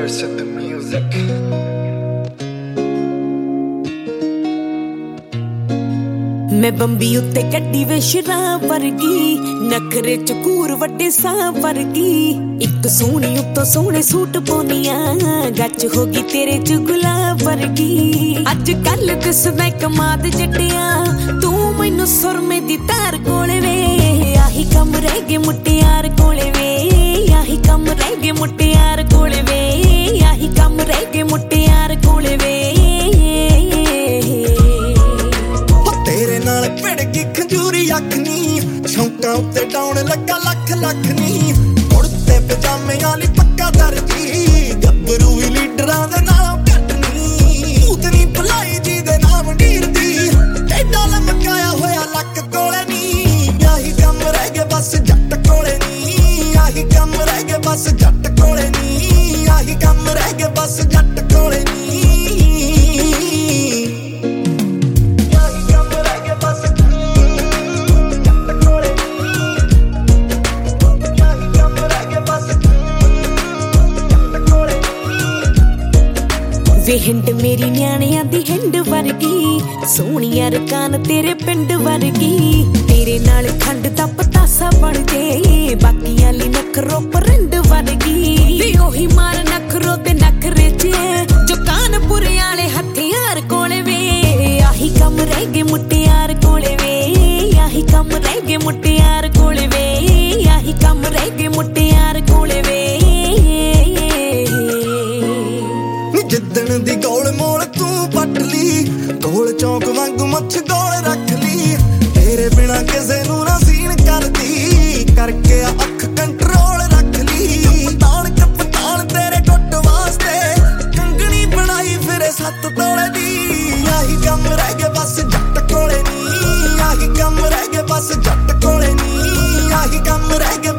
Versa the music. मैं बंबी उत्ते गड्डी वे शराब वर्गी नखरे चकूर वड्डे सां वर्गी इक सोहनी उत्तों सोहने सूट पाउनियां गच होगी तेरे च गुलाब वर्गी अज कल दिसदा कमाद जट्टिया तू मैनू सुरमे दी तार कोले वे आही कम रह गए मुटियार कोले वे आही कम रह गए मुटियार कोले वे आही कम रह गए मुटियार कोले वे तेरे नाल भिड़गी खजूरी अख नी शौकां उत्ते डाउन लगा लख लख नी कुर्ते पजामे वाली पक्का दर्जी गब्बरू भी लीडरां दे नालों घट नी उतनी भलाई जी दे नाम ढीरदी एडा लमकाया होया लक कोले नी आही कम रह गए बस जट कोले नी आही कम रह गए बस जट कोले नी आही कम रह गए बस जट कोले नी वे हिंड मेरी न्याणियां दी हिंड वर्गी सोहणिया रकान तेरे पिंड वर्गी तेरे नाल खंड दा पतासा बन जे बाकियां ली नखरो परिंड वर्गी वे ओही मार नखरो ते नखरे च जो कानपुर वाले हथियार कोले वे आही कम रह गए मुटियार कोले वे आही कम रह गए मुटियार कोले वे आही कम रह गए मुटियार कोले वे जिद्दन दी गोल मोल तू पट ली गोल चौक वांगू मछ गोल रख ली तेरे बिना किसे नू ना सीन करदी करके अख कंट्रोल रख ली कपतान तेरे गुट वास्ते कंगनी बनाई फिरे 7 तोले दी आही कम रह गए बस जट कोले नी आही कम रह गए बस जट कोले नी आही कम रह गए